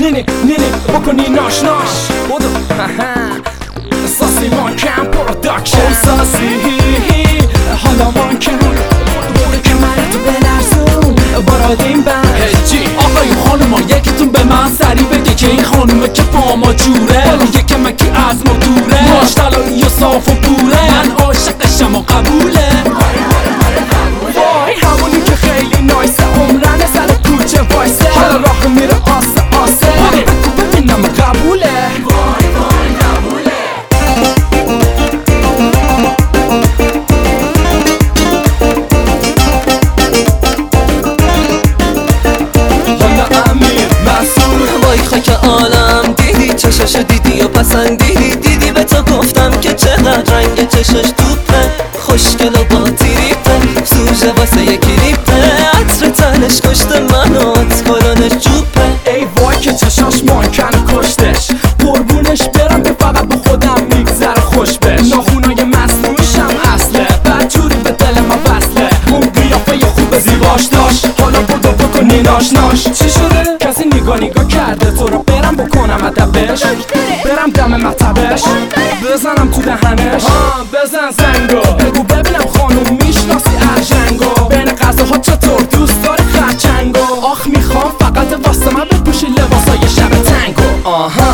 نینی بکنی ناش بودو ساسی مانکن پروداکشن ساسی حالا مانکن کمرتو بلرزون بارادین بند هجی آقای خانوما یکیتون به من سری بگه که این خانومه که با ما جوره حالا یکمکی از ما دوره ماش طلایی و صاف و پوره من عاشقشم و قبوله وای همونی که خیلی نایسه عمرن سر کوچه وایسه حالا راه میره آسه بگو ببینم قبوله خاک عالم دیدی چشاش دیدی و پسندیدی به تو گفتم که چقدر رنگ چشاش توپه خوشگل و با تیریپه سوژه واسه یه کلیپه عطر تنش کشته منات کلانش جوپه ای وای که چشاش مانکن کشتش قربونش برم که فقط به خودم میگذره خوش بش ناخونای مصنوعشم اصله بدجوری به دل ما وصله اون قیافه خوب زیباش داشت حالا بودو بکنی ناش چی شده؟ کسی نگاه کرده تو رو برم بکنم ادبش برم دم مطبش بزنم تو دهنش بزن زنگو بگو ببینم خانوم میشناسی ارژنگو بین غذاها چطور دوست داری خرچنگو آخ میخوام فقط واسه من بپوشی لباسای شب تنگو آها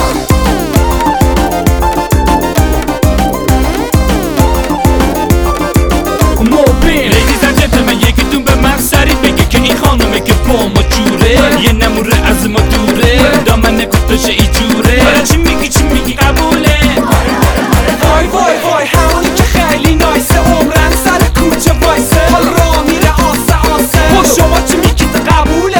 موبیل لیدیز اند جنتلمن یکیتون به من سری بگه که این خانومه که با ما جوره یه نموره از ما دوره دامن کتاشه ای جوره چی میگی قبوله وای همونی که خیلی نایسه عمرن سر کوچه وایسه حال راه میره آسه شما چی میگید قبوله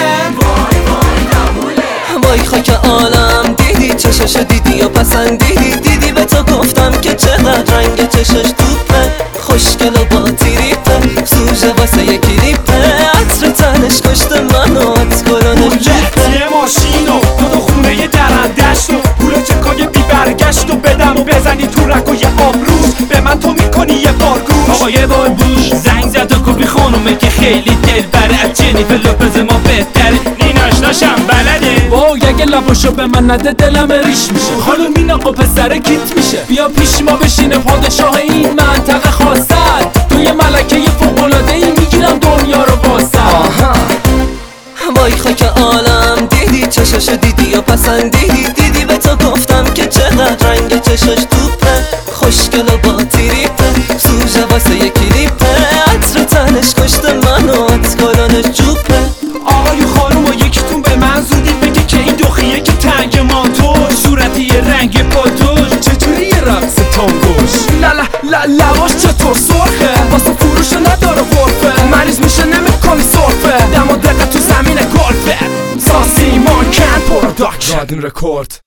وای خاک عالم دیدی چشاش دیدی و پسندیدی به تو گفتم که چقدر رنگ چشاش توپه خوشگل و با تیریپه سوژه واسه یه کلیپه عطر تنش کشته منات کلانش جوپه یه ماشینو دو خونه یه درندشت و پول چکای بی برگشت و بدم و بزنی تو رک و یه آبروز به من تو میکنی یه بارگوش آقا یه بار بوش زنگ زد و کپی خانومه که خیلی دل بره از جنیفر لوپز ما بهتره نیناشناشم بلده وای اگه لباشو به من نده دلم ریش میشه خانوم این آقا پسر کیت میشه بیا پیش ما بشینه پادشاه این منطقه خواستد تو یه ملکه فوق‌العاده ای میگیرم دنیا رو واسه وای خاک عالم دیدی چشاش دیدی و پسندیدی به تو گفتم که چقدر رنگ چشاش توپه خوشگل و با تیریپه سوژه واسه یه کلیپه عطر تنش کشته منات کلانش جوپه آقای خانوم و یکیتون به من زودی بگه که این دخیه که تنگ ماتوش صورتی یه رنگ پاتوش چطوری یه رقص تانگوش لواش چطور سرخه واسه فروش نداره غرفه مریض میشه نمیکنی صرفه دم و دقت تو زمین گلفه ساسی مانکن پروداکشن رادین رکورد